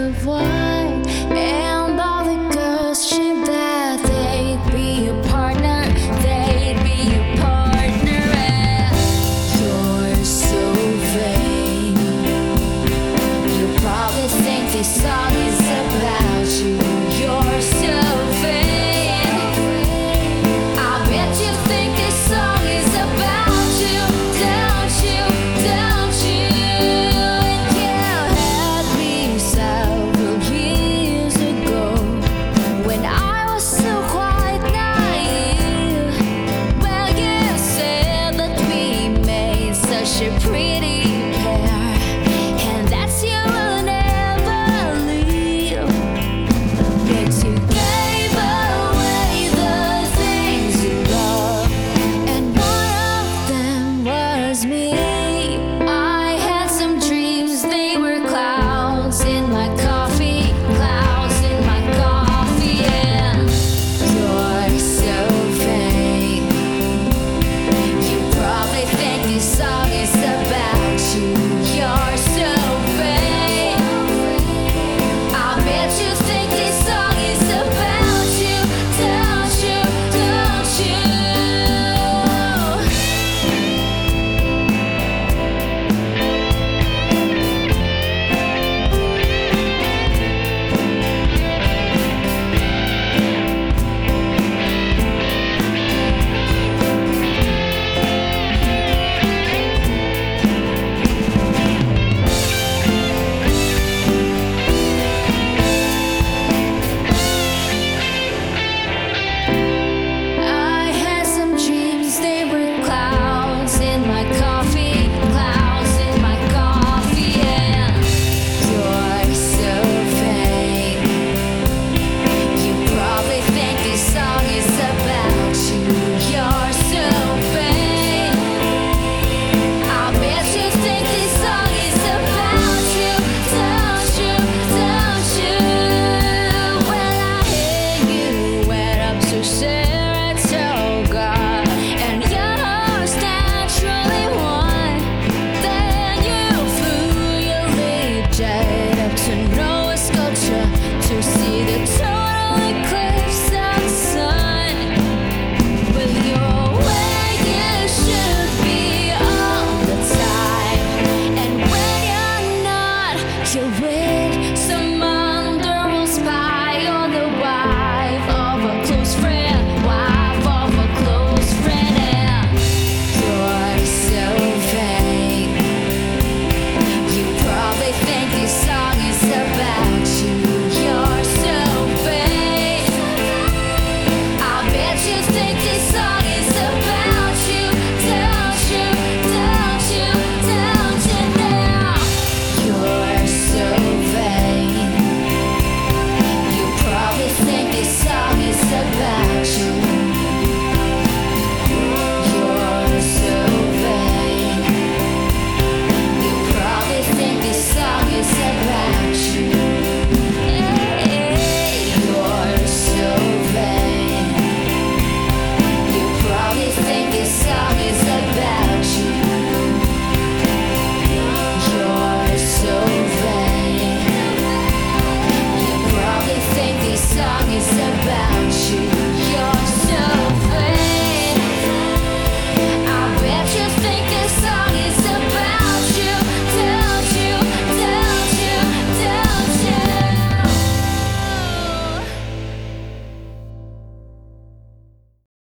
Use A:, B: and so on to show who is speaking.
A: of white, and all the girls dreamed that they'd be a partner, they'd be a partner. And you're so vain. You probably think this song is about you. You're so vain. I bet you think this song is about you, don't you, don't you? And you had me several years ago when I was so quite naive. Well, you said that we made such a pretty pair, and that's you will never leave. But you gave away the things you love, and one of them was me. I had some dreams, they were clouds in my coffee, clouds in my coffee. And you're so vain. You probably think this song is about you. You're so vain. I bet you think this song is about you, don't you, don't you? I had some dreams, they were clouds in my coffee, clouds in my coffee. And you're so vain. You probably think this song is about you. You're so vain. I bet you think this song is about you, don't you, don't you? Well, I hear you went up to Saratoga, and yours naturally won. Then you flew your Learjet up to Nova Scotia to see the total eclipse of the sun. Well, you're where you should be all the time, and when you're not, you're